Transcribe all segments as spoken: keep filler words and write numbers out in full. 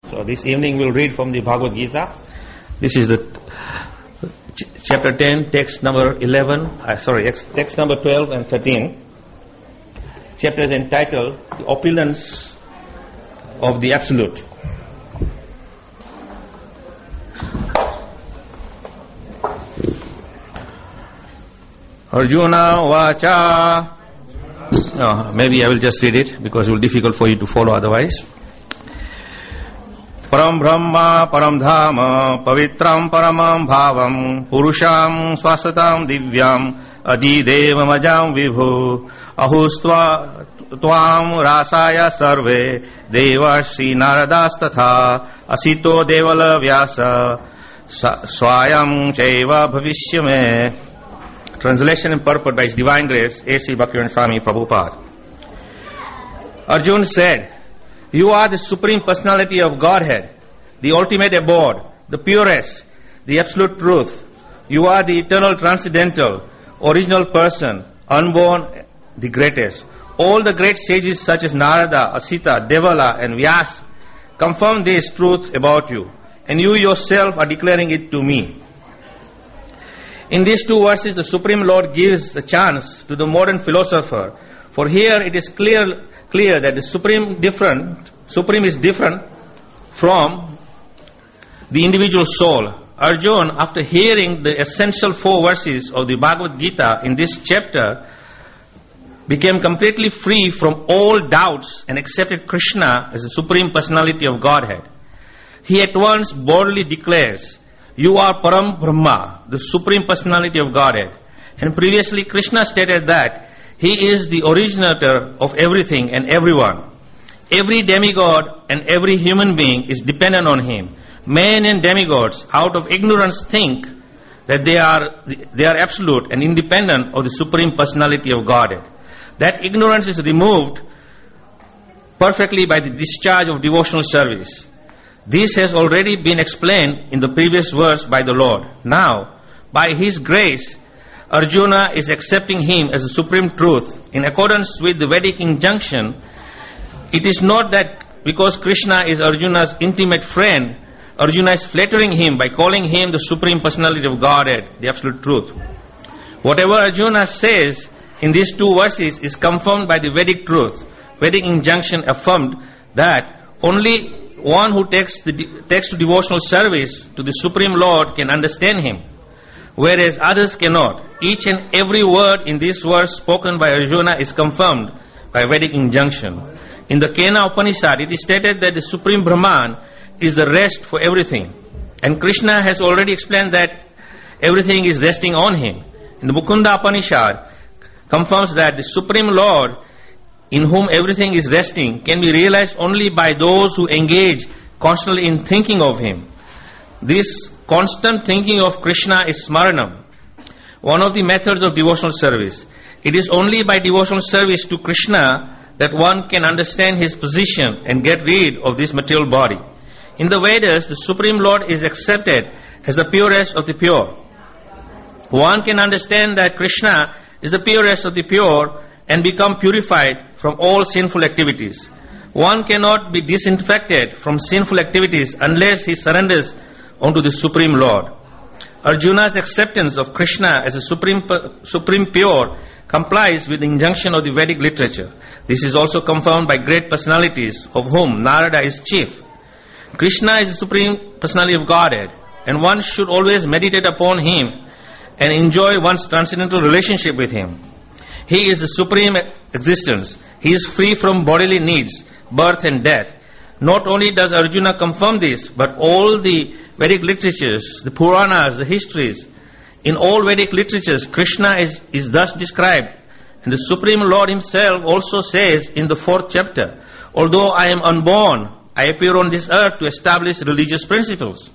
So this evening we'll read from the Bhagavad Gita. This is the ch- chapter ten, text number eleven, uh, sorry, ex- text number twelve and thirteen. Chapter is entitled The Opulence of the Absolute. Arjuna Vacha. No, maybe I will just read it because it will be difficult for you to follow otherwise. Param Brahma Param Dhama Pavitram Paramam Bhavam Purusham Swasatam Divyam Adideva Majam Vibhu Ahustva Tvam Rasaya Sarve Devashi Naradas Tatha Asito Devala Vyasa Swayam Chaiva Bhavishyame. Translation and purport by His Divine Grace A C Bhaktivinoda Swami Prabhupada. Arjuna said, "You are the Supreme Personality of Godhead, the ultimate abode, the purest, the absolute truth. You are the eternal transcendental, original person, unborn, the greatest. All the great sages such as Narada, Asita, Devala and Vyasa confirm this truth about you, and you yourself are declaring it to me." In these two verses, the Supreme Lord gives a chance to the modern philosopher, for here it is clear clear that the Supreme different Supreme is different from the individual soul. Arjuna, after hearing the essential four verses of the Bhagavad Gita in this chapter, became completely free from all doubts and accepted Krishna as the Supreme Personality of Godhead. He at once boldly declares, "You are Param Brahma, the Supreme Personality of Godhead." And previously Krishna stated that He is the originator of everything and everyone. Every demigod and every human being is dependent on Him. Men and demigods out of ignorance think that they are they are absolute and independent of the Supreme Personality of Godhead. That ignorance is removed perfectly by the discharge of devotional service. This has already been explained in the previous verse by the Lord. Now, by His grace, Arjuna is accepting Him as the supreme truth. In accordance with the Vedic injunction, it is not that because Krishna is Arjuna's intimate friend, Arjuna is flattering him by calling him the Supreme Personality of Godhead, the absolute truth. Whatever Arjuna says in these two verses is confirmed by the Vedic truth. Vedic injunction affirmed that only one who takes, the, takes to devotional service to the Supreme Lord can understand Him, whereas others cannot. Each and every word in this verse spoken by Arjuna is confirmed by Vedic injunction. In the Kena Upanishad, it is stated that the Supreme Brahman is the rest for everything. And Krishna has already explained that everything is resting on Him. In the Mukunda Upanishad, confirms that the Supreme Lord, in whom everything is resting, can be realized only by those who engage constantly in thinking of Him. This constant thinking of Krishna is Smaranam, one of the methods of devotional service. It is only by devotional service to Krishna that one can understand His position and get rid of this material body. In the Vedas, the Supreme Lord is accepted as the purest of the pure. One can understand that Krishna is the purest of the pure and become purified from all sinful activities. One cannot be disinfected from sinful activities unless he surrenders unto the Supreme Lord. Arjuna's acceptance of Krishna as a supreme, supreme pure complies with the injunction of the Vedic literature. This is also confirmed by great personalities, of whom Narada is chief. Krishna is the Supreme Personality of Godhead, and one should always meditate upon Him and enjoy one's transcendental relationship with Him. He is the supreme existence. He is free from bodily needs, birth and death. Not only does Arjuna confirm this, but all the Vedic literatures, the Puranas, the histories, in all Vedic literatures, Krishna is, is thus described. And the Supreme Lord Himself also says in the fourth chapter, "Although I am unborn, I appear on this earth to establish religious principles."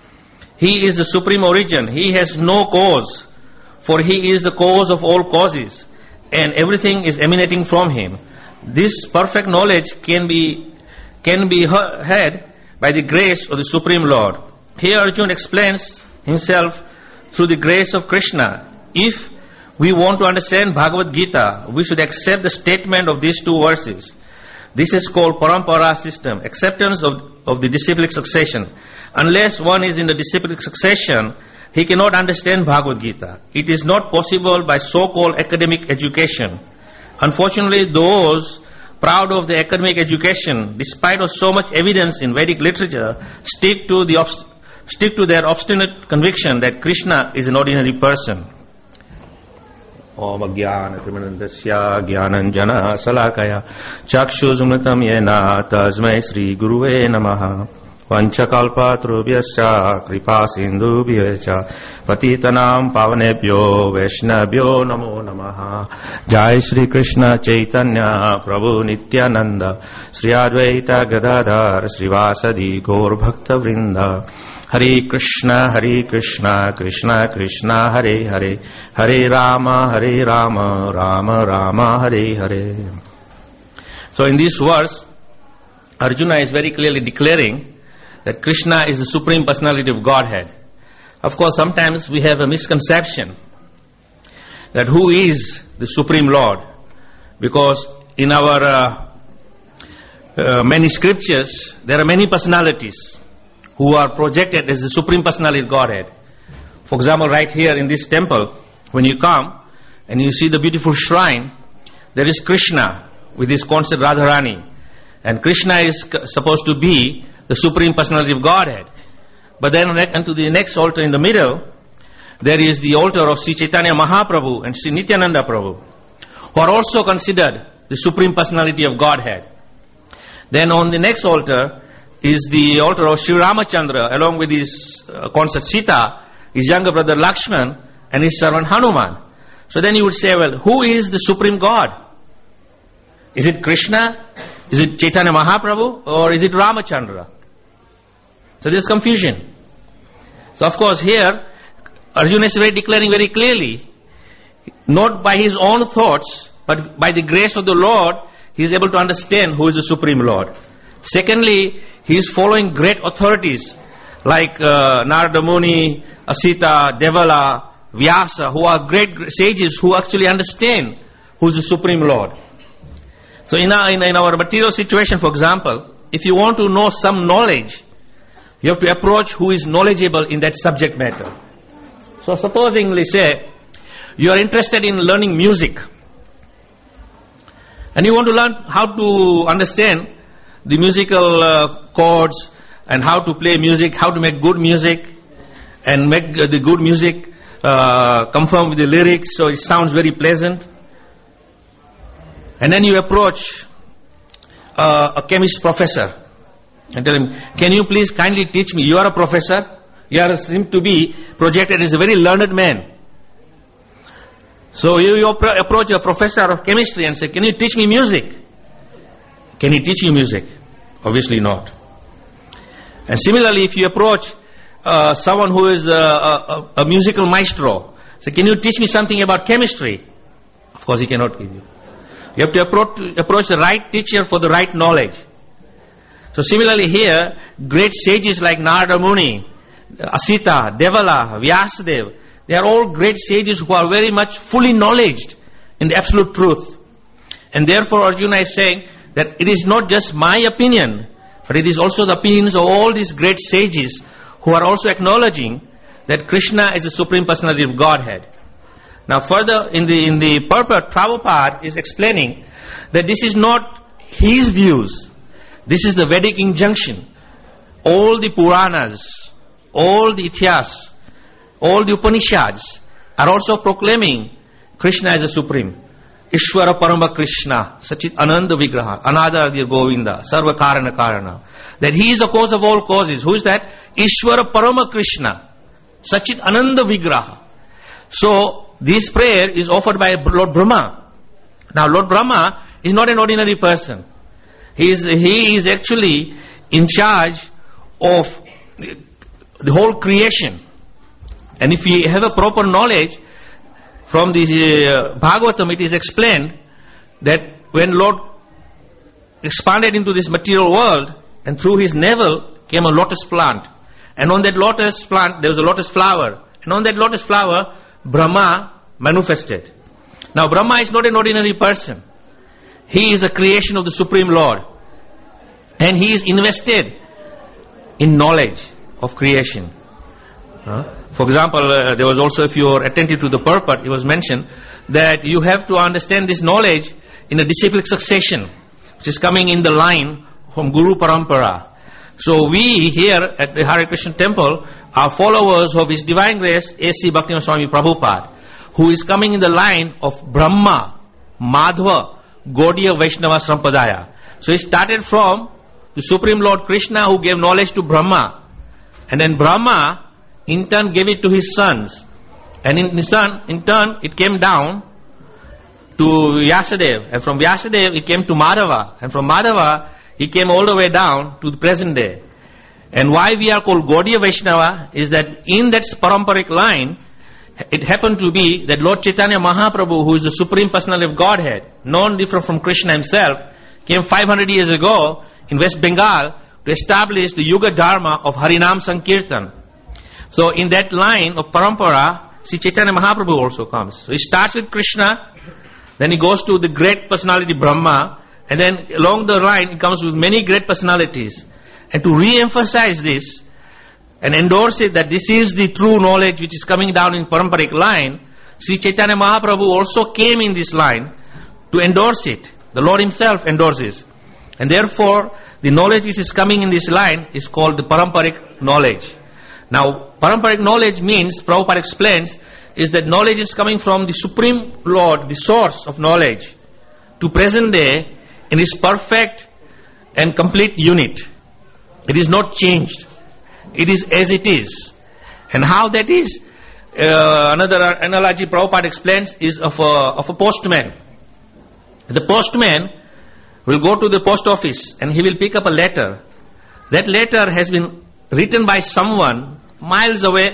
He is the supreme origin. He has no cause, for He is the cause of all causes, and everything is emanating from Him. This perfect knowledge can be can be had by the grace of the Supreme Lord. Here Arjuna explains himself through the grace of Krishna. If we want to understand Bhagavad Gita, we should accept the statement of these two verses. This is called parampara system, acceptance of, of the disciplic succession. Unless one is in the disciplic succession, he cannot understand Bhagavad Gita. It is not possible by so-called academic education. Unfortunately, those proud of the academic education, despite of so much evidence in Vedic literature, stick to the obst- stick to their obstinate conviction that Krishna is an ordinary person. Om Jnana Trimanandasya Jnananjana Salakaya Chakshuzumritam Yena Tasmai Sri Guruve Namaha Vanchakalpatrubhyascha Kripa Sindhubhyacha Patitanam Pavanebhyo Vaishnavyo Namo Namaha Jai Sri Krishna Chaitanya Prabhu Nityananda Sri Advaita Gadadhar Srivasadi Gaur Bhakta Vrinda Hare Krishna, Hare Krishna, Krishna Krishna, Hare Hare, Hare Rama, Hare Rama, Rama Rama, Hare Hare. So in this verse, Arjuna is very clearly declaring that Krishna is the Supreme Personality of Godhead. Of course, sometimes we have a misconception that who is the Supreme Lord, because in our uh, uh, many scriptures, there are many personalities who are projected as the Supreme Personality of Godhead. For example, right here in this temple, when you come and you see the beautiful shrine, there is Krishna with his consort Radharani. And Krishna is supposed to be the Supreme Personality of Godhead. But then onto the next altar in the middle, there is the altar of Sri Chaitanya Mahaprabhu and Sri Nityananda Prabhu, who are also considered the Supreme Personality of Godhead. Then on the next altar is the altar of Sri Ramachandra, along with his uh, consort Sita, his younger brother Lakshman, and his servant Hanuman. So then you would say, well, who is the Supreme God? Is it Krishna? Is it Chaitanya Mahaprabhu? Or is it Ramachandra? So there's confusion. So of course here, Arjuna is very declaring very clearly, not by his own thoughts, but by the grace of the Lord, he is able to understand who is the Supreme Lord. Secondly, he is following great authorities like uh, Narada Muni, Asita, Devala, Vyasa, who are great sages who actually understand who is the Supreme Lord. So in our, in, in our material situation, for example, if you want to know some knowledge, you have to approach who is knowledgeable in that subject matter. So supposingly say, you are interested in learning music, and you want to learn how to understand the musical uh, chords and how to play music, how to make good music, and make uh, the good music uh, conform with the lyrics so it sounds very pleasant. And then you approach uh, a chemist professor and tell him, can you please kindly teach me? You are a professor. You are seem to be projected as a very learned man. So you, you approach a professor of chemistry and say, can you teach me music? Can he teach you music? Obviously not. And similarly, if you approach uh, someone who is a, a, a musical maestro, say, can you teach me something about chemistry? Of course he cannot give you. You have to approach, approach the right teacher for the right knowledge. So similarly here, great sages like Narada Muni, Asita, Devala, Vyasadeva, they are all great sages who are very much fully knowledged in the absolute truth. And therefore Arjuna is saying that it is not just my opinion, but it is also the opinions of all these great sages who are also acknowledging that Krishna is the Supreme Personality of Godhead. Now further in the in the purport, Prabhupada is explaining that this is not his views. This is the Vedic injunction. All the Puranas, all the Ithas, all the Upanishads are also proclaiming Krishna as the Supreme. Ishvara Parama Krishna, Sachit Ananda Vigraha, Anadaradir Govinda, Sarva Karana Karana. That he is the cause of all causes. Who is that? Ishvara Parama Krishna, Sachit Ananda Vigraha. So this prayer is offered by Lord Brahma. Now Lord Brahma is not an ordinary person. He is, he is actually in charge of the whole creation. And if we have a proper knowledge, from the uh, Bhagavatam it is explained that when Lord expanded into this material world, and through his navel came a lotus plant. And on that lotus plant there was a lotus flower. And on that lotus flower, Brahma manifested. Now Brahma is not an ordinary person. He is a creation of the Supreme Lord. And he is invested in knowledge of creation. Uh, for example, uh, there was also, if you are attentive to the purport, it was mentioned that you have to understand this knowledge in a disciplic succession, which is coming in the line from Guru Parampara. So we here at the Hare Krishna Temple are followers of His Divine Grace A C Bhaktivinoda Swami Prabhupada, who is coming in the line of Brahma, Madhva, Gaudiya Vaishnava Sampadaya. So he started from the Supreme Lord Krishna, who gave knowledge to Brahma. And then Brahma in turn gave it to his sons. And in, his son, in turn it came down to Vyasadeva. And from Vyasadeva it came to Madhava. And from Madhava he came all the way down to the present day. And why we are called Gaudiya Vaishnava is that in that paramparic line, it happened to be that Lord Chaitanya Mahaprabhu, who is the Supreme Personality of Godhead, known different from Krishna himself, came five hundred years ago in West Bengal to establish the Yuga Dharma of Harinam Sankirtan. So in that line of Parampara, Sri Chaitanya Mahaprabhu also comes. So he starts with Krishna, then he goes to the great personality Brahma, and then along the line he comes with many great personalities. And to re-emphasize this and endorse it that this is the true knowledge which is coming down in Paramparic line, Sri Chaitanya Mahaprabhu also came in this line to endorse it. The Lord himself endorses. And therefore, the knowledge which is coming in this line is called the Paramparic knowledge. Now, Paramparic knowledge means, Prabhupada explains, is that knowledge is coming from the Supreme Lord, the source of knowledge, to present day in His perfect and complete unit. It is not changed. It is as it is. And how that is, uh, another analogy Prabhupada explains is of a, of a postman. The postman will go to the post office and he will pick up a letter. That letter has been written by someone miles away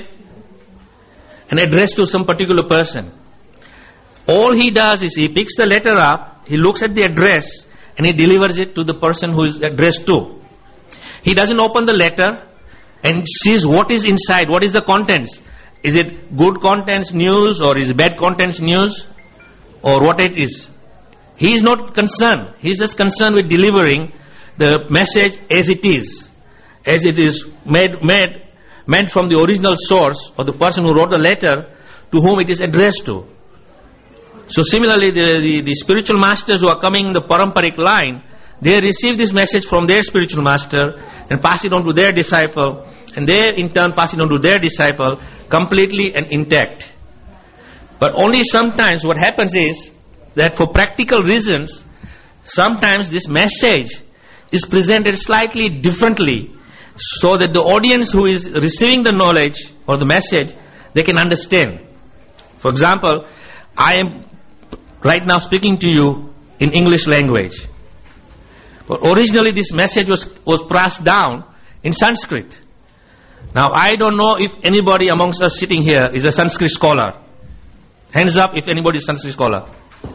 and addressed to some particular person. All he does is he picks the letter up, he looks at the address and he delivers it to the person who is addressed to. He doesn't open the letter and sees what is inside, what is the contents. Is it good contents news or is it bad contents news or what it is. He is not concerned. He is just concerned with delivering the message as it is. As it is made, made, meant from the original source or the person who wrote the letter to whom it is addressed to. So similarly, the, the, the spiritual masters who are coming in the Paramparic line, they receive this message from their spiritual master and pass it on to their disciple, and they in turn pass it on to their disciple completely and intact. But only sometimes what happens is that for practical reasons, sometimes this message is presented slightly differently so that the audience who is receiving the knowledge or the message, they can understand. For example, I am right now speaking to you in English language. But originally this message was, was passed down in Sanskrit. Now I don't know if anybody amongst us sitting here is a Sanskrit scholar. Hands up if anybody is a Sanskrit scholar.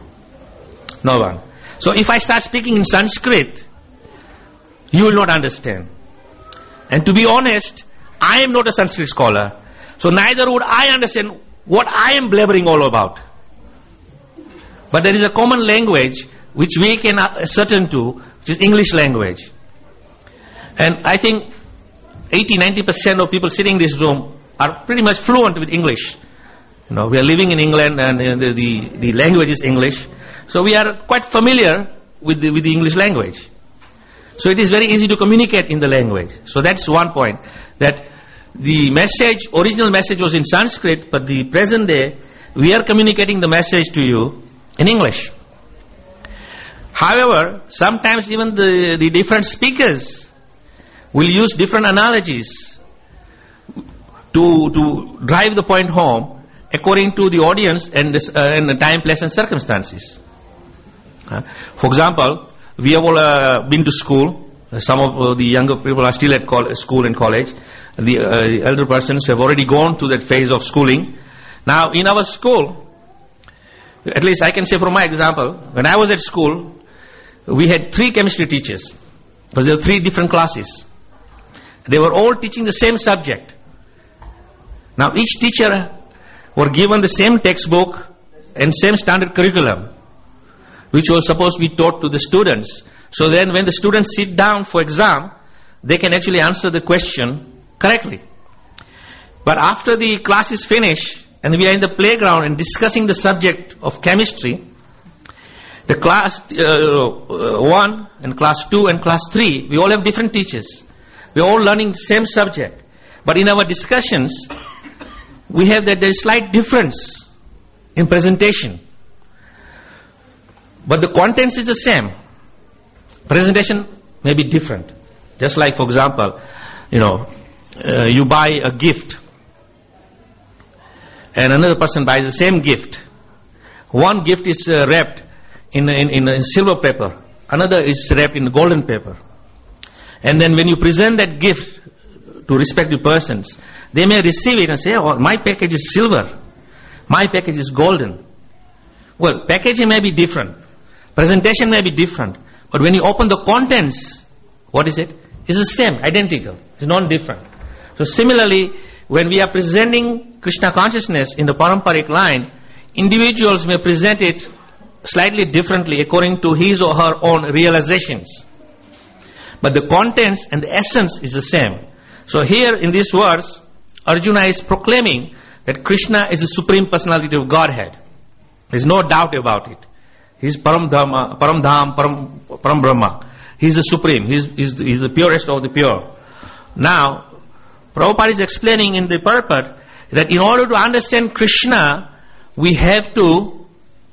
No one. So if I start speaking in Sanskrit, you will not understand. And to be honest, I am not a Sanskrit scholar. So neither would I understand what I am blabbering all about. But there is a common language which we can ascertain to, which is English language. And I think eighty to ninety percent of people sitting in this room are pretty much fluent with English. You know, we are living in England and the, the, the language is English. So we are quite familiar with the, with the English language. So it is very easy to communicate in the language. So that's one point. That the message, original message was in Sanskrit, but the present day, we are communicating the message to you in English. However, sometimes even the, the different speakers will use different analogies to, to drive the point home according to the audience and, this, uh, and the time, place and circumstances. Uh, for example, we have all uh, been to school. Uh, some of uh, the younger people are still at col- school and college. The uh, elder persons have already gone to that phase of schooling. Now, in our school, at least I can say from my example, when I was at school, we had three chemistry teachers. Because there were three different classes. They were all teaching the same subject. Now, each teacher were given the same textbook and same standard curriculum. which was supposed to be taught to the students. So then when the students sit down for exam, they can actually answer the question correctly. But after the class is finished and we are in the playground and discussing the subject of chemistry, the class uh, one and class two and class three, we all have different teachers. We are all learning the same subject. But in our discussions, we have that there is slight difference in presentation. But the contents is the same. Presentation may be different. Just like, for example, you know, uh, you buy a gift and another person buys the same gift. One gift is uh, wrapped in, in, in, in silver paper. Another is wrapped in golden paper. And then when you present that gift to respective persons, they may receive it and say, oh, my package is silver. My package is golden. Well, packaging may be different. Presentation may be different. But when you open the contents, what is it? It's the same, identical. It's not different. So similarly, when we are presenting Krishna consciousness in the Paramparic line, individuals may present it slightly differently according to his or her own realizations. But the contents and the essence is the same. So here in this verse, Arjuna is proclaiming that Krishna is the Supreme Personality of Godhead. There is no doubt about it. He is Param Dhamma, Param Dham, Param, Param Brahma. He is the Supreme. He is, he is, the, he is the purest of the pure. Now, Prabhupada is explaining in the purport that in order to understand Krishna, we have to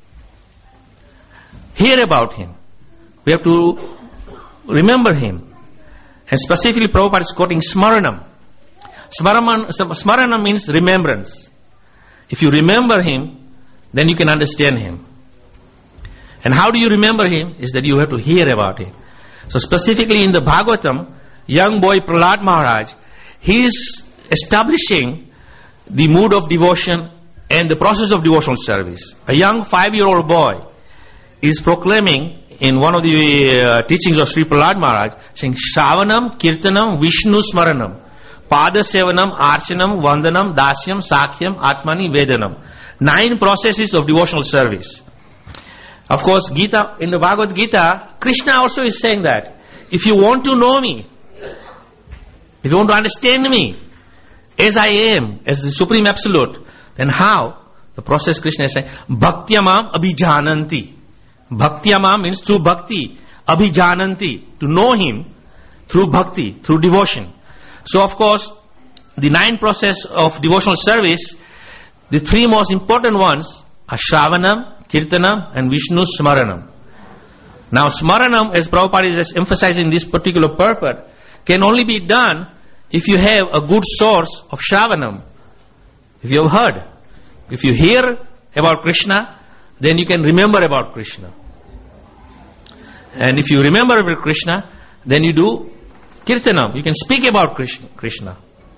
hear about Him. We have to remember Him. And specifically Prabhupada is quoting Smaranam. Smaranam, Smaranam means remembrance. If you remember Him, then you can understand Him. And how do you remember Him? Is that you have to hear about Him. So specifically in the Bhagavatam, young boy Prahlad Maharaj, he is establishing the mood of devotion and the process of devotional service. A young five-year-old boy is proclaiming in one of the uh, teachings of Sri Prahlad Maharaj, saying, Shravanam, Kirtanam, Vishnu Smaranam, Pada Sevanam, Archanam, Vandanam, Dasyam, Sakhyam, Atmani, Vedanam. Nine processes of devotional service. Of course, Gita, in the Bhagavad Gita, Krishna also is saying that if you want to know me, if you want to understand me as I am, as the Supreme Absolute, then how? The process Krishna is saying, Bhaktyamam abhijananti. Bhaktyamam means through bhakti. Abhijananti, to know Him through bhakti, through devotion. So of course, the nine process of devotional service, the three most important ones are Shravanam, Kirtanam and Vishnu Smaranam. Now Smaranam, as Prabhupada is emphasizing this particular purport, can only be done if you have a good source of Shravanam. If you have heard. If you hear about Krishna, then you can remember about Krishna. And if you remember about Krishna, then you do Kirtanam. You can speak about Krishna.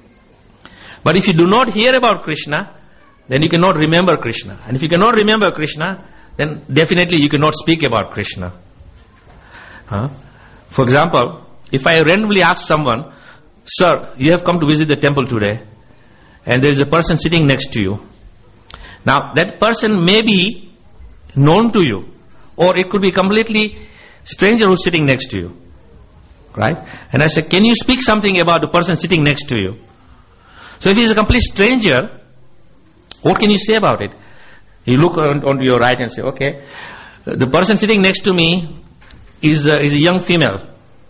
But if you do not hear about Krishna, then you cannot remember Krishna. And if you cannot remember Krishna, then definitely you cannot speak about Krishna. Huh? For example, if I randomly ask someone, Sir, you have come to visit the temple today, and there is a person sitting next to you. Now, that person may be known to you, or it could be completely stranger who's sitting next to you. Right? And I say, can you speak something about the person sitting next to you? So if he's a complete stranger, what can you say about it? You look on, on your right and say, okay, the person sitting next to me is a, is a young female,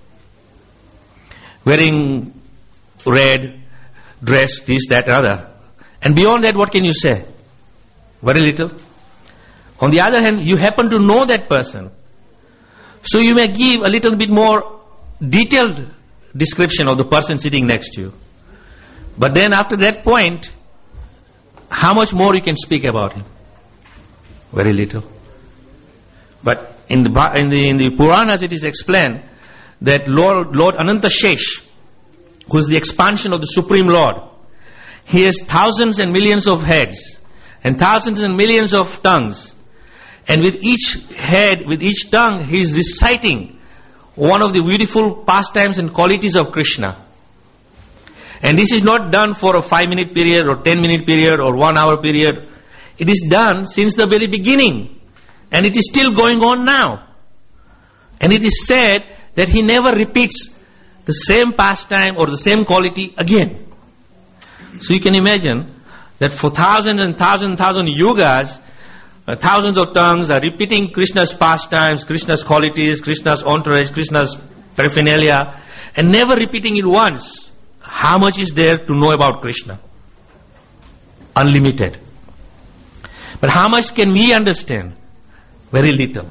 wearing red dress, this, that, other. And beyond that, what can you say? Very little. On the other hand, you happen to know that person. So you may give a little bit more detailed description of the person sitting next to you. But then after that point, how much more you can speak about him? Very little. But in the in the in the Puranas it is explained that Lord Lord Ananta Shesh, who is the expansion of the Supreme Lord, he has thousands and millions of heads and thousands and millions of tongues, and with each head, with each tongue, he is reciting one of the beautiful pastimes and qualities of Krishna. And this is not done for a five minute period or ten minute period or one hour period. It is done since the very beginning. And it is still going on now. And it is said that he never repeats the same pastime or the same quality again. So you can imagine that for thousands and thousands and thousands of yugas, uh, thousands of tongues are repeating Krishna's pastimes, Krishna's qualities, Krishna's entourage, Krishna's paraphernalia, and never repeating it once. How much is there to know about Krishna? Unlimited. But how much can we understand? Very little.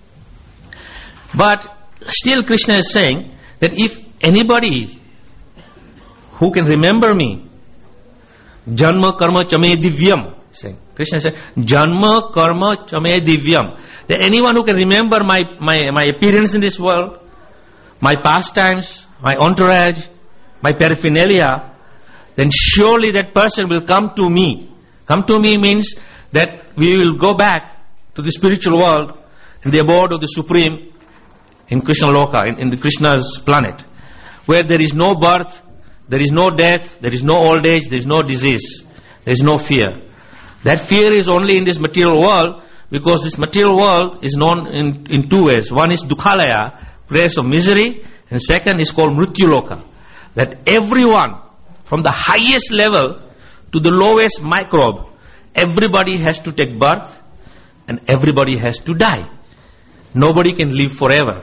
But still Krishna is saying that if anybody who can remember me, Janma karma chame divyam, saying, Krishna said, Janma karma chame divyam. That anyone who can remember my, my, my appearance in this world, my pastimes, my entourage, my paraphernalia, then surely that person will come to me. Come to me means that we will go back to the spiritual world in the abode of the Supreme in Krishna Loka, in, in the Krishna's planet, where there is no birth, there is no death, there is no old age, there is no disease, there is no fear. That fear is only in this material world, because this material world is known in, in two ways. One is Dukhalaya, place of misery, and second is called Mrityu Loka. That everyone, from the highest level to the lowest microbe, everybody has to take birth and everybody has to die. Nobody can live forever.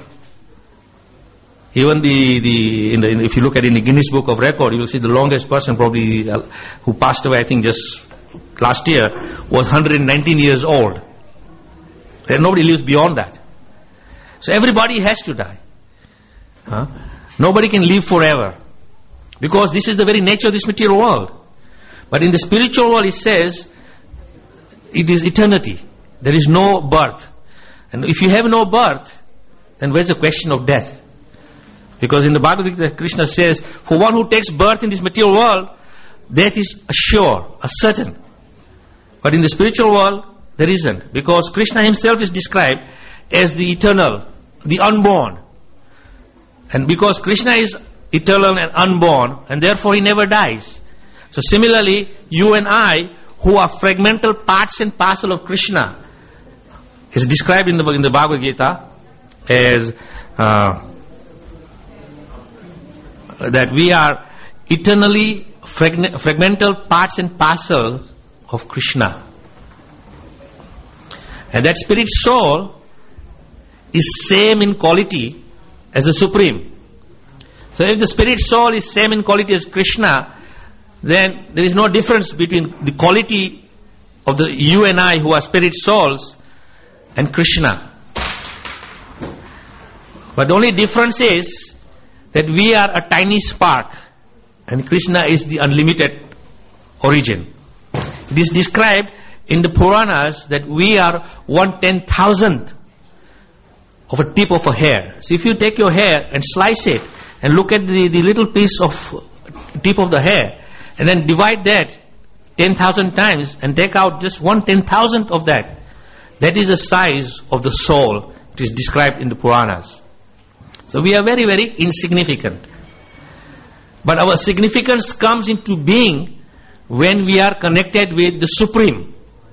Even the, the, in the in, if you look at in the Guinness Book of Record, you will see the longest person probably uh, who passed away, I think just last year, was one hundred nineteen years old. And nobody lives beyond that. So everybody has to die. Huh? Nobody can live forever. Because this is the very nature of this material world. But in the spiritual world it says, it is eternity. There is no birth. And if you have no birth, then where's the question of death? Because in the Bhagavad Gita, Krishna says, for one who takes birth in this material world, death is assured, a certain. But in the spiritual world, there isn't. Because Krishna himself is described as the eternal, the unborn. And because Krishna is eternal and unborn, and therefore he never dies. So similarly, you and I, who are fragmental parts and parcel of Krishna, is described in the, in the Bhagavad Gita as uh, that we are eternally fragment, fragmental parts and parcels of Krishna. And that spirit soul is same in quality as the Supreme. So if the spirit soul is same in quality as Krishna, then there is no difference between the quality of the you and I who are spirit souls and Krishna. But the only difference is that we are a tiny spark and Krishna is the unlimited origin. It is described in the Puranas that we are one ten thousandth of a tip of a hair. So if you take your hair and slice it and look at the, the little piece of tip of the hair and then divide that ten thousand times and take out just one ten thousandth of that, that is the size of the soul. It is described in the Puranas. So we are very, very insignificant. But our significance comes into being when we are connected with the Supreme.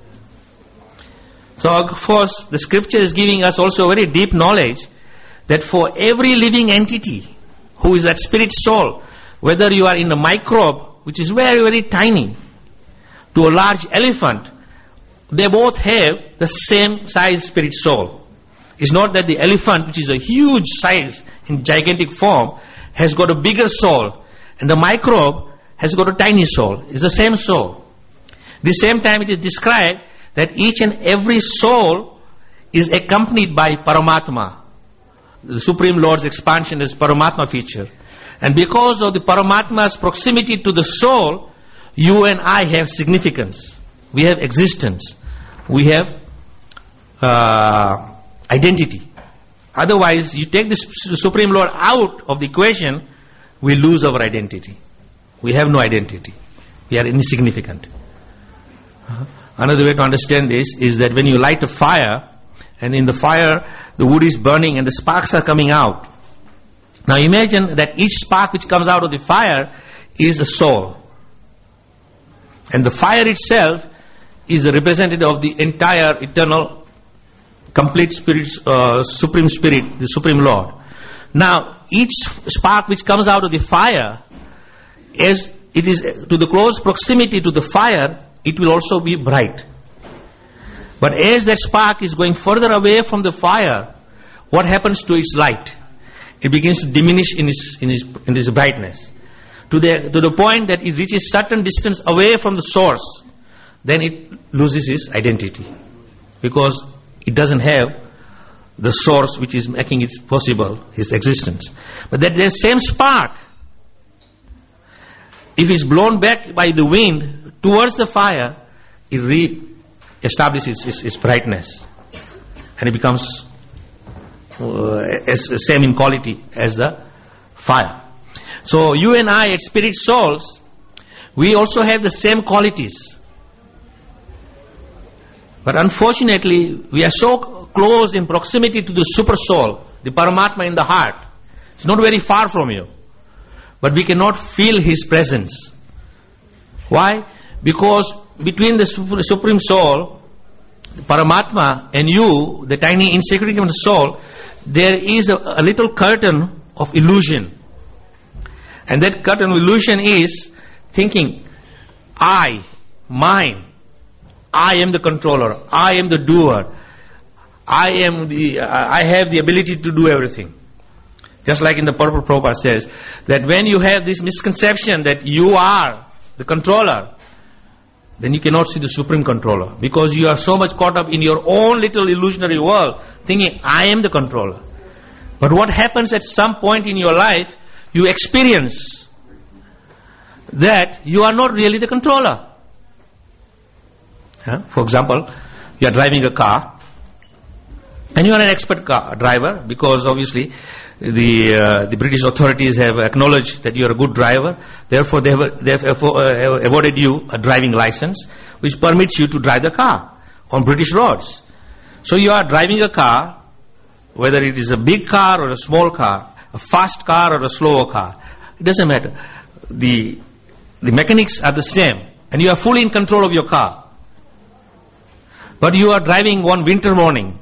So of course the scripture is giving us also very deep knowledge that for every living entity who is that spirit soul, whether you are in a microbe, which is very, very tiny, to a large elephant, they both have the same size spirit soul. It's not that the elephant, which is a huge size in gigantic form, has got a bigger soul, and the microbe has got a tiny soul. It's the same soul. At the same time, it is described that each and every soul is accompanied by Paramatma. The Supreme Lord's expansion is Paramatma feature. And because of the Paramatma's proximity to the soul, you and I have significance. We have existence. We have uh, identity. Otherwise, you take the Supreme Lord out of the equation, we lose our identity. We have no identity. We are insignificant. Uh-huh. Another way to understand this is that when you light a fire, and in the fire the wood is burning and the sparks are coming out. Now imagine that each spark which comes out of the fire is a soul. And the fire itself is a representative of the entire eternal complete spirit, uh, supreme spirit, the supreme Lord. Now, each spark which comes out of the fire, as it is to the close proximity to the fire, it will also be bright. But as that spark is going further away from the fire, what happens to its light? It begins to diminish in its, in its, in its brightness. To the, to the point that it reaches certain distance away from the source, then it loses its identity. Because it doesn't have the source which is making it possible, its existence. But that the same spark, if it's blown back by the wind towards the fire, it re-establishes its, its brightness. And it becomes uh, as, same in quality as the fire. So you and I, as spirit souls, we also have the same qualities. But unfortunately, we are so close in proximity to the super soul, the Paramatma in the heart. It's not very far from you. But we cannot feel his presence. Why? Because between the supreme soul, the Paramatma, and you, the tiny insignificant soul, there is a, a little curtain of illusion. And that curtain of illusion is thinking, I, mine, I am the controller, I am the doer, I am the, uh, I have the ability to do everything. Just like in the Purport Prabhupada says, that when you have this misconception that you are the controller, then you cannot see the supreme controller. Because you are so much caught up in your own little illusionary world, thinking, I am the controller. But what happens at some point in your life, you experience that you are not really the controller. Huh? For example, you are driving a car, and you are an expert car driver, because obviously the uh, the British authorities have acknowledged that you are a good driver. Therefore, they have, they have uh, awarded you a driving license, which permits you to drive the car on British roads. So you are driving a car, whether it is a big car or a small car, a fast car or a slower car. It doesn't matter. The, the mechanics are the same, and you are fully in control of your car. But you are driving one winter morning,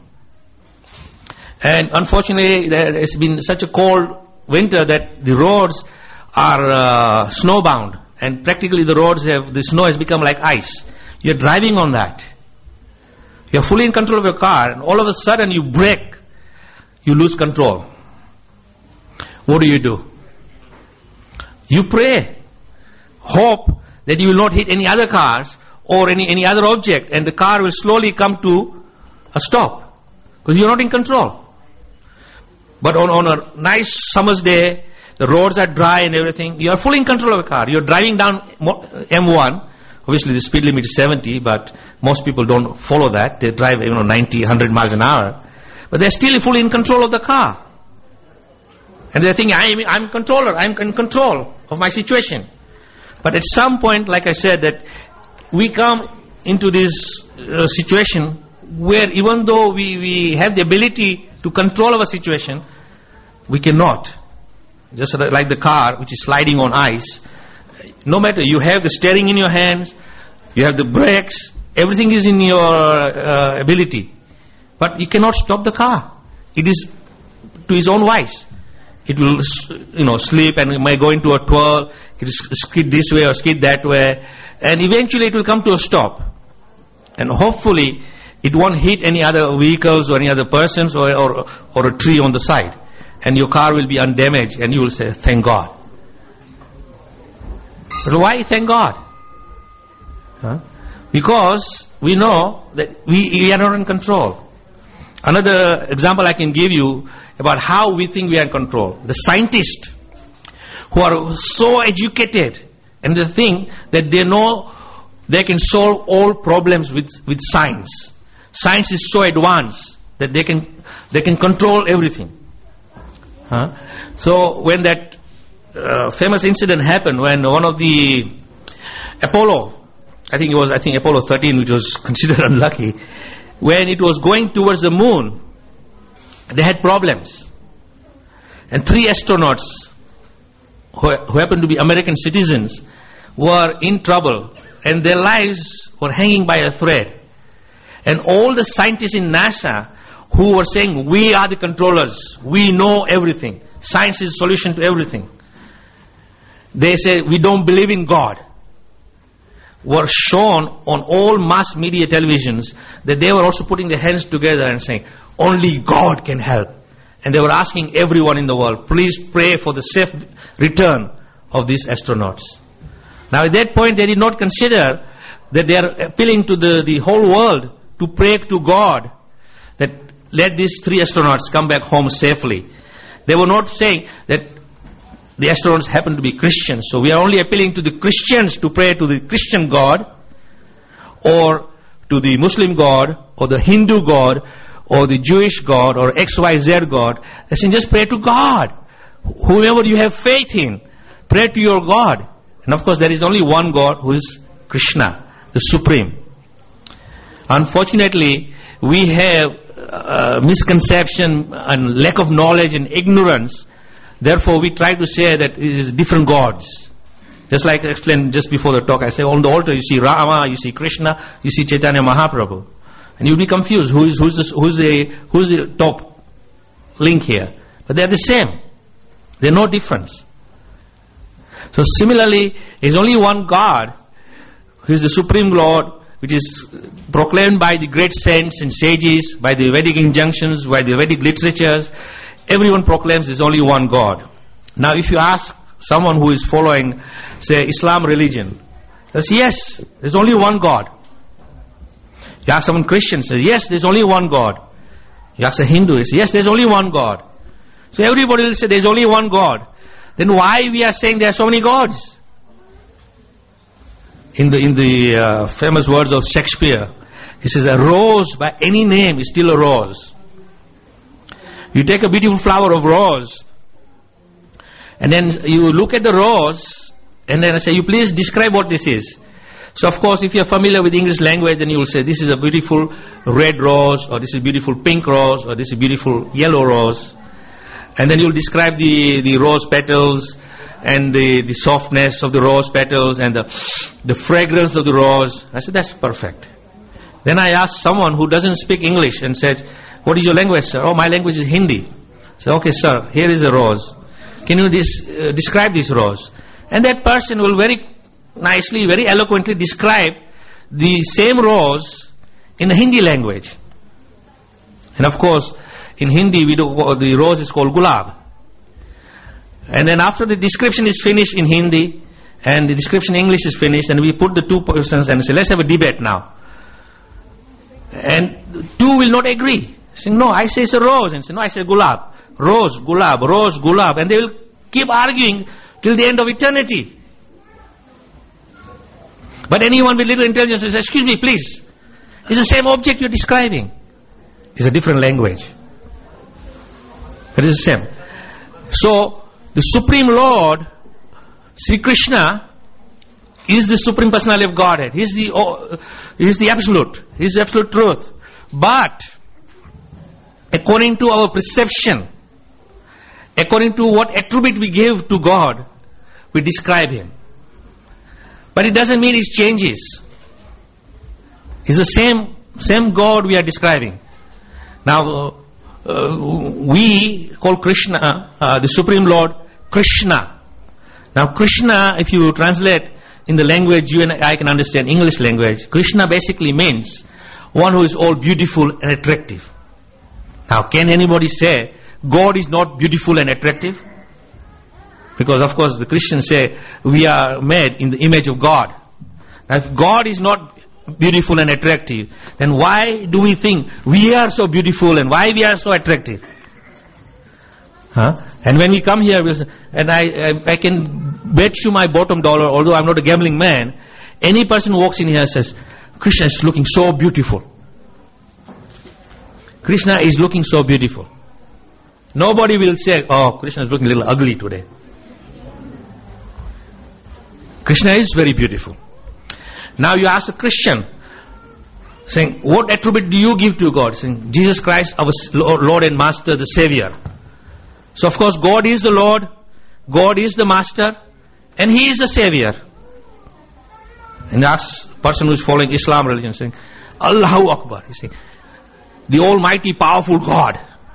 and unfortunately there has been such a cold winter that the roads are uh, snowbound, and practically the roads have, the snow has become like ice. You are driving on that. You are fully in control of your car, and all of a sudden you brake, you lose control. What do you do? You pray, hope that you will not hit any other cars or any, any other object, and the car will slowly come to a stop, because you are not in control. But on, on a nice summer's day, the roads are dry and everything, you are fully in control of the car. You are driving down M one, obviously the speed limit is seventy, but most people don't follow that. They drive, you know, ninety, one hundred miles an hour, but they are still fully in control of the car. And they are thinking, I am, I'm controller, I'm in control of my situation. But at some point, like I said, that we come into this uh, situation where even though we, we have the ability to control our situation, we cannot. Just like the car which is sliding on ice. No matter, you have the steering in your hands, you have the brakes, everything is in your uh, ability. But you cannot stop the car. It is to its own wise. It will, you know, slip and it may go into a twirl, it will skid this way or skid that way, and eventually it will come to a stop. And hopefully it won't hit any other vehicles or any other persons or, or, or a tree on the side. And your car will be undamaged, and you will say, thank God. But why thank God? Huh? Because we know that we, we are not in control. Another example I can give you about how we think we are in control. The scientists who are so educated, and they think that they know they can solve all problems with, with science. Science is so advanced that they can they can control everything. Huh? So when that uh, famous incident happened, when one of the Apollo, I think it was I think Apollo thirteen, which was considered unlucky, when it was going towards the moon, they had problems, and three astronauts who, who happened to be American citizens were in trouble, and their lives were hanging by a thread. And all the scientists in NASA who were saying, we are the controllers, we know everything, science is the solution to everything. They say, we don't believe in God. Were shown on all mass media televisions that they were also putting their hands together and saying, only God can help. And they were asking everyone in the world, please pray for the safe return of these astronauts. Now at that point they did not consider that they are appealing to the, the whole world to pray to God that let these three astronauts come back home safely. They were not saying that the astronauts happen to be Christians, so we are only appealing to the Christians to pray to the Christian God, or to the Muslim God, or the Hindu God, or the Jewish God, or X Y Z God. They say just pray to God. Whoever you have faith in, pray to your God. And of course there is only one God, who is Krishna, the Supreme. Unfortunately, we have uh, misconception and lack of knowledge and ignorance. Therefore, we try to say that it is different gods. Just like I explained just before the talk, I say on the altar you see Rama, you see Krishna, you see Chaitanya Mahaprabhu, and you'll be confused. Who is who's the who's the who's the top link here? But they are the same. There are no difference. So similarly, there is only one God, who is the Supreme Lord, which is proclaimed by the great saints and sages, by the Vedic injunctions, by the Vedic literatures. Everyone proclaims there is only one God. Now if you ask someone who is following, say, Islam religion, they say, yes, there is only one God. You ask someone Christian, says, yes, there is only one God. You ask a Hindu, he says, yes, there is only one God. So everybody will say there is only one God. Then why we are saying there are so many gods? In the in the uh, famous words of Shakespeare, he says, a rose by any name is still a rose. You take a beautiful flower of rose, and then you look at the rose, and then I say, you please describe what this is. So of course, if you are familiar with English language, then you will say, this is a beautiful red rose, or this is a beautiful pink rose, or this is a beautiful yellow rose. And then you will describe the, the rose petals, and the, the softness of the rose petals, and the, the fragrance of the rose. I said, that's perfect. Then I asked someone who doesn't speak English and said, what is your language, sir? Oh, my language is Hindi. So, okay, sir, here is a rose. Can you dis- uh, describe this rose? And that person will very nicely, very eloquently describe the same rose in the Hindi language. And of course, in Hindi, we do, the rose is called gulab. And then after the description is finished in Hindi, and the description in English is finished, and we put the two persons and say, let's have a debate now. And two will not agree. Saying, no, I say it's a rose. And say, no, I say gulab. Rose, gulab, rose, gulab. And they will keep arguing till the end of eternity. But anyone with little intelligence will say, excuse me, please. It's the same object you're describing. It's a different language. It is the same. So, the Supreme Lord, Sri Krishna, is the Supreme Personality of Godhead. He is the, oh, he is the absolute. He is the absolute truth. But, according to our perception, according to what attribute we give to God, we describe Him. But it doesn't mean it changes. It's the same, same God we are describing. Now, uh, we call Krishna, uh, the Supreme Lord, Krishna. Now, Krishna, if you translate in the language you and I can understand, English language, Krishna basically means one who is all beautiful and attractive. Now, can anybody say God is not beautiful and attractive? Because of course the Christians say we are made in the image of God. Now, if God is not beautiful and attractive, then why do we think we are so beautiful and why we are so attractive? Huh? And when we come here, we'll say, and I, I, I can bet you my bottom dollar, although I'm not a gambling man, any person who walks in here and says, Krishna is looking so beautiful. Krishna is looking so beautiful. Nobody will say, oh, Krishna is looking a little ugly today. Krishna is very beautiful. Now you ask a Christian, saying, what attribute do you give to God? Saying, Jesus Christ, our Lord and Master, the Savior. So of course God is the Lord, God is the Master, and He is the Savior. And ask a person who is following Islam religion, saying, Allahu Akbar. He saying, the almighty, powerful God.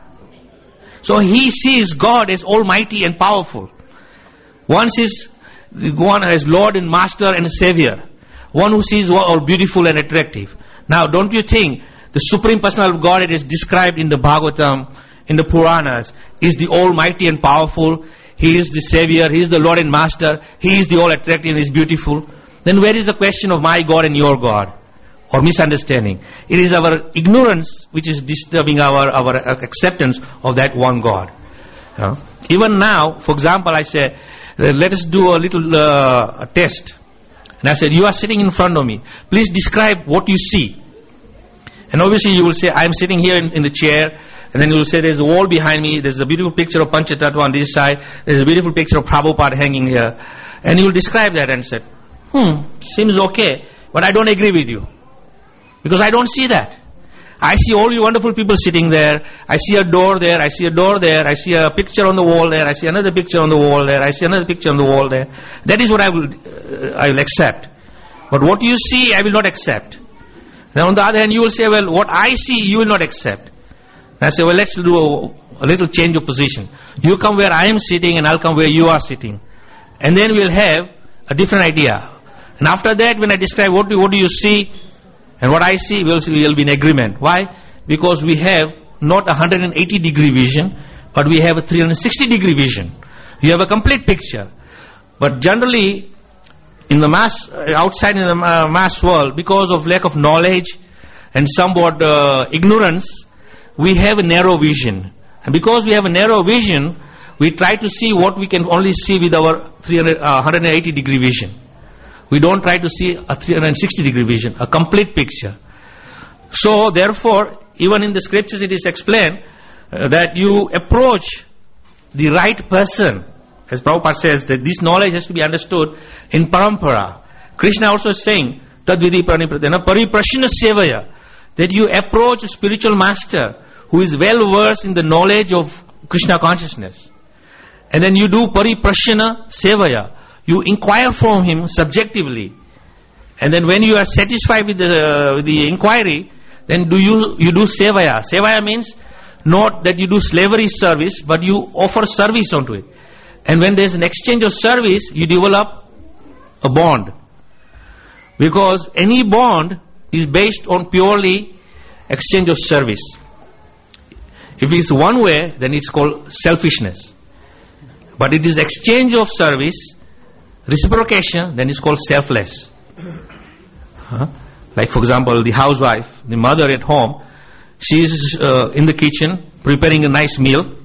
So he sees God as almighty and powerful. One sees one as Lord and Master and Savior. One who sees all beautiful and attractive. Now, don't you think the Supreme Personality of Godhead is described in the Bhagavatam, in the Puranas, is the almighty and powerful. He is the Savior, He is the Lord and Master, He is the all attractive and He is beautiful. Then where is the question of my God and your God? Or misunderstanding? It is our ignorance which is disturbing our, our acceptance of that one God. Uh, even now, for example, I say, let us do a little uh, test. And I said, you are sitting in front of me. Please describe what you see. And obviously you will say, I am sitting here in, in the chair. And then you will say, there's a wall behind me. There's a beautiful picture of Panchatattva on this side. There's a beautiful picture of Prabhupada hanging here. And you will describe that and say, hmm, seems okay. But I don't agree with you. Because I don't see that. I see all you wonderful people sitting there. I see a door there. I see a door there. I see a picture on the wall there. I see another picture on the wall there. I see another picture on the wall there. That is what I will, uh, I will accept. But what you see, I will not accept. Now on the other hand, you will say, well, what I see, you will not accept. And I say, well, let's do a, a little change of position. You come where I am sitting and I'll come where you are sitting. And then we'll have a different idea. And after that, when I describe what do, what do you see, and what I see, we'll, we'll be in agreement. Why? Because we have not a one hundred eighty degree vision, but we have a three hundred sixty degree vision. You have a complete picture. But generally, in the mass, outside in the mass world, because of lack of knowledge and somewhat uh, ignorance, we have a narrow vision. And because we have a narrow vision, we try to see what we can only see with our three hundred, uh, one hundred eighty degree vision. We don't try to see a three hundred sixty degree vision, a complete picture. So therefore, even in the scriptures it is explained uh, that you approach the right person. As Prabhupada says, that this knowledge has to be understood in parampara. Krishna also is saying, Tadvidi pranipratena pariprashna sevaya, that you approach a spiritual master who is well versed in the knowledge of Krishna consciousness. And then you do pariprashna sevaya. You inquire from him subjectively. And then when you are satisfied with the, uh, with the inquiry, then do you, you do sevaya. Sevaya means not that you do slavery service, but you offer service onto it. And when there is an exchange of service, you develop a bond. Because any bond is based on purely exchange of service. If it is one way, then it's called selfishness. But it is exchange of service, reciprocation, then it's called selfless. Huh? Like for example, the housewife, the mother at home, she is uh, in the kitchen preparing a nice meal.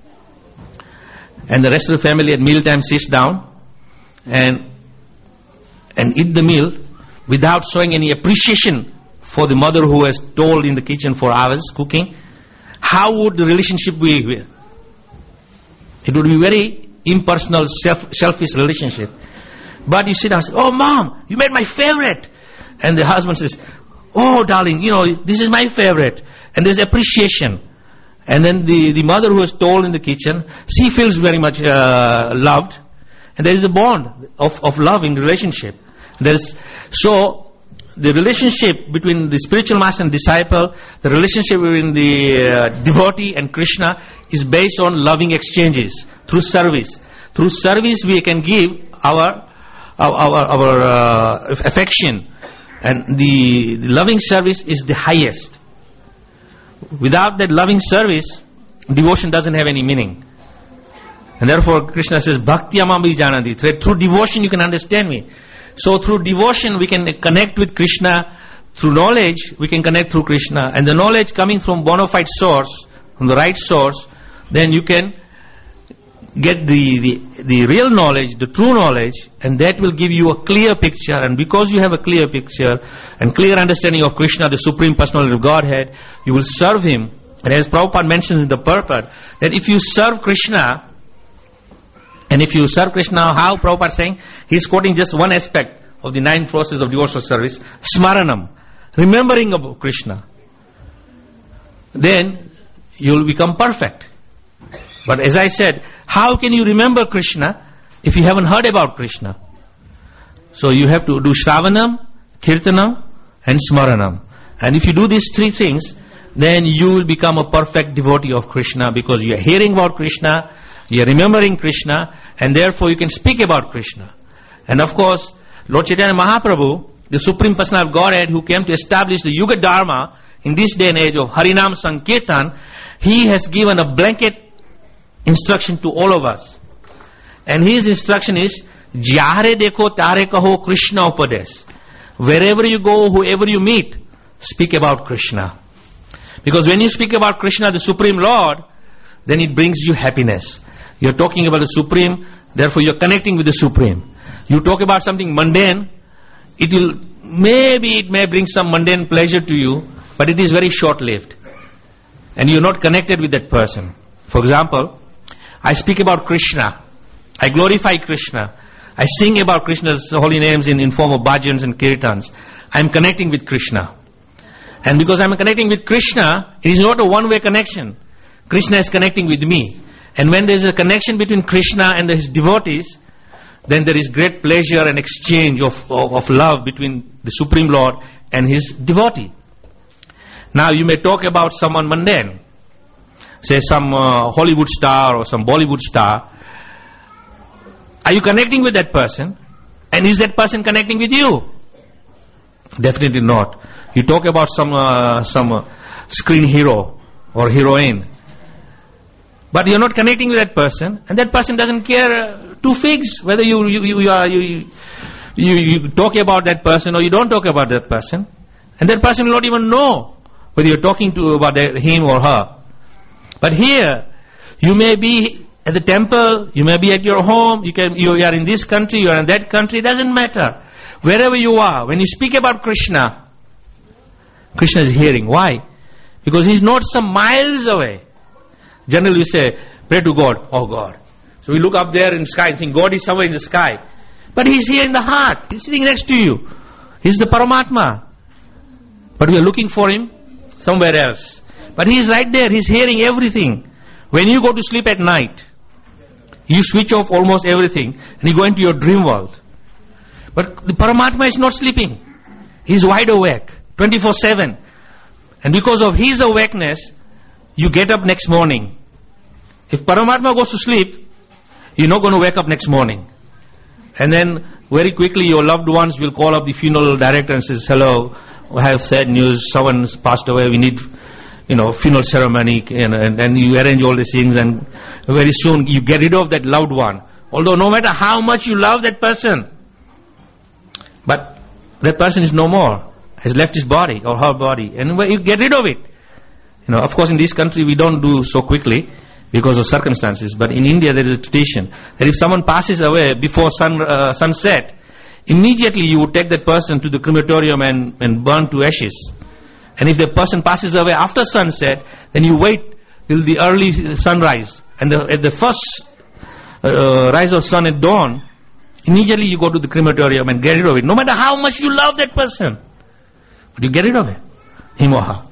And the rest of the family at mealtime sits down and and eat the meal without showing any appreciation for the mother who has toiled in the kitchen for hours cooking. How would the relationship be? It would be very impersonal, self, selfish relationship. But you sit down and say, oh mom, you made my favorite. And the husband says, oh darling, you know, this is my favorite. And there's appreciation. And then the, the mother who is told in the kitchen, she feels very much uh, loved. And there is a bond of, of love in relationship. There's, so, the relationship between the spiritual master and disciple, the relationship between the uh, devotee and Krishna is based on loving exchanges through service. Through service we can give our our, our, our uh, affection. And the, the loving service is the highest. Without that loving service, devotion doesn't have any meaning. And therefore Krishna says, Bhakti amami janati. Through devotion you can understand me. So through devotion we can connect with Krishna. Through knowledge we can connect through Krishna. And the knowledge coming from bona fide source, from the right source, then you can get the, the, the real knowledge, the true knowledge, and that will give you a clear picture. And because you have a clear picture and clear understanding of Krishna, the Supreme Personality of Godhead, you will serve Him. And as Prabhupada mentions in the purport, that if you serve Krishna, and if you serve Krishna, how Prabhupada is saying, he is quoting just one aspect of the nine processes of devotional service, smaranam, remembering of Krishna. Then you will become perfect. But as I said, how can you remember Krishna if you haven't heard about Krishna? So you have to do Shravanam, Kirtanam and Smaranam. And if you do these three things, then you will become a perfect devotee of Krishna, because you are hearing about Krishna, you are remembering Krishna, and therefore you can speak about Krishna. And of course, Lord Chaitanya Mahaprabhu, the Supreme Personality of Godhead, who came to establish the Yuga Dharma in this day and age of Harinam Sankirtan, he has given a blanket instruction to all of us. And his instruction is, Jahare dekho tare kaho Krishna upadesh. Wherever you go, whoever you meet, speak about Krishna. Because when you speak about Krishna, the Supreme Lord, then it brings you happiness. You're talking about the Supreme, therefore you're connecting with the Supreme. You talk about something mundane, it will, maybe it may bring some mundane pleasure to you, but it is very short-lived. And you're not connected with that person. For example, I speak about Krishna. I glorify Krishna. I sing about Krishna's holy names in, in form of bhajans and kirtans. I'm connecting with Krishna. And because I'm connecting with Krishna, it is not a one-way connection. Krishna is connecting with me. And when there is a connection between Krishna and his devotees, then there is great pleasure and exchange of, of, of love between the Supreme Lord and his devotee. Now you may talk about someone mundane, say some uh, Hollywood star or some Bollywood star. Are you connecting with that person? And is that person connecting with you? Definitely not. You talk about some uh, some uh, screen hero or heroine, but you're not connecting with that person, and that person doesn't care uh, two figs whether you you you, you are you, you you talk about that person or you don't talk about that person, and that person will not even know whether you're talking to about that, him or her. But here, you may be at the temple, you may be at your home, you can you are in this country, you are in that country, it doesn't matter. Wherever you are, when you speak about Krishna, Krishna is hearing. Why? Because he's not some miles away. Generally we say, pray to God, oh God. So we look up there in the sky and think God is somewhere in the sky. But he's here in the heart. He's sitting next to you. He's the Paramatma. But we are looking for him somewhere else. But he's right there. He's hearing everything. When you go to sleep at night, you switch off almost everything and you go into your dream world. But the Paramatma is not sleeping. He's wide awake, twenty-four seven. And because of his awakeness, you get up next morning. If Paramatma goes to sleep, you're not going to wake up next morning. And then very quickly your loved ones will call up the funeral director and says, hello, I have sad news, someone's passed away, we need, you know, funeral ceremony, and, and, and you arrange all these things, and very soon you get rid of that loved one. Although no matter how much you love that person, but that person is no more, has left his body or her body, and you get rid of it. You know, of course in this country we don't do so quickly because of circumstances, but in India there is a tradition that if someone passes away before sun, uh, sunset, immediately you would take that person to the crematorium and, and burn to ashes. And if the person passes away after sunset, then you wait till the early sunrise, and the, at the first uh, rise of sun at dawn, immediately you go to the crematorium and get rid of it, no matter how much you love that person. But you get rid of it, him or her.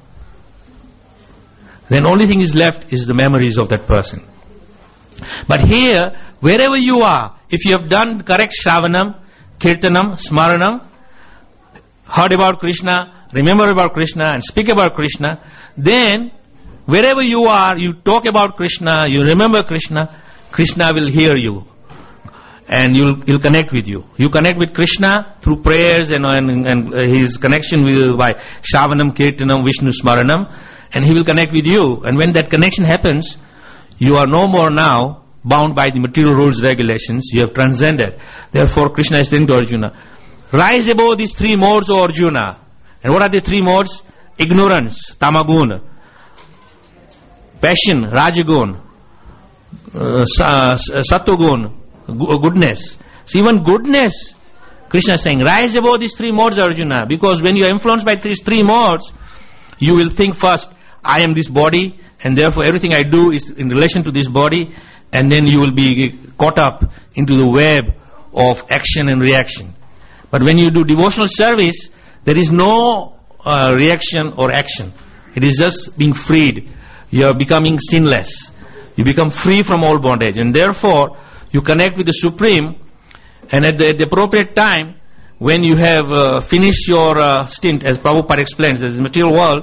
Then only thing is left is the memories of that person. But here, wherever you are, if you have done correct Shravanam, Kirtanam, Smaranam, heard about Krishna, remember about Krishna and speak about Krishna, then wherever you are, you talk about Krishna, you remember Krishna, Krishna will hear you. And you'll, he'll connect with you. You connect with Krishna through prayers and, and, and his connection with by Shravanam, Kirtanam, Vishnu Smaranam, and he will connect with you. And when that connection happens, you are no more now bound by the material rules, regulations. You have transcended. Therefore, Krishna is saying to Arjuna, rise above these three modes, O Arjuna. And what are the three modes? Ignorance, Tamagun; passion, Rajagun; uh, Sattvagun, goodness. So even goodness, Krishna is saying, rise above these three modes, Arjuna. Because when you are influenced by these three modes, you will think first, I am this body, and therefore everything I do is in relation to this body, and then you will be caught up into the web of action and reaction. But when you do devotional service, there is no uh, reaction or action. It is just being freed. You are becoming sinless. You become free from all bondage, and therefore you connect with the Supreme, and at the, at the appropriate time, when you have uh, finished your uh, stint, as Prabhupada explains, as the material world,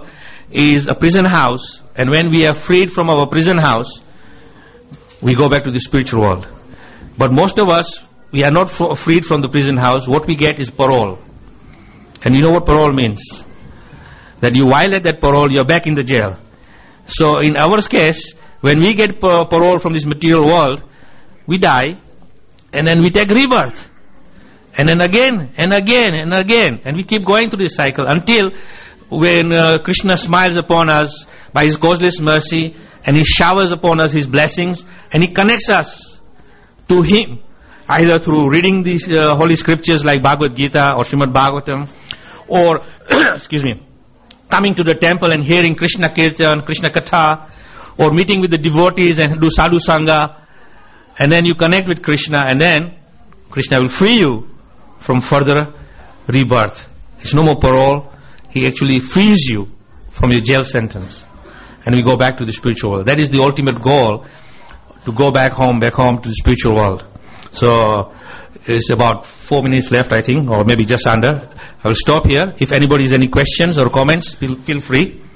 is a prison house, and when we are freed from our prison house, we go back to the spiritual world. But most of us, we are not f- freed from the prison house. What we get is parole. And you know what parole means? That you violate that parole, you're back in the jail. So in our case, when we get par- parole from this material world, we die, and then we take rebirth. And then again, and again, and again. And we keep going through this cycle until when uh, Krishna smiles upon us by His causeless mercy, and He showers upon us His blessings, and He connects us to Him, either through reading these uh, holy scriptures like Bhagavad Gita or Srimad Bhagavatam, or, excuse me, coming to the temple and hearing Krishna Kirtan, Krishna Katha, or meeting with the devotees and do sadhu sangha, and then you connect with Krishna, and then Krishna will free you from further rebirth. It's no more parole. He actually frees you from your jail sentence. And we go back to the spiritual world. That is the ultimate goal, to go back home, back home to the spiritual world. So, it's about four minutes left, I think, or maybe just under. I will stop here. If anybody has any questions or comments, feel, feel free.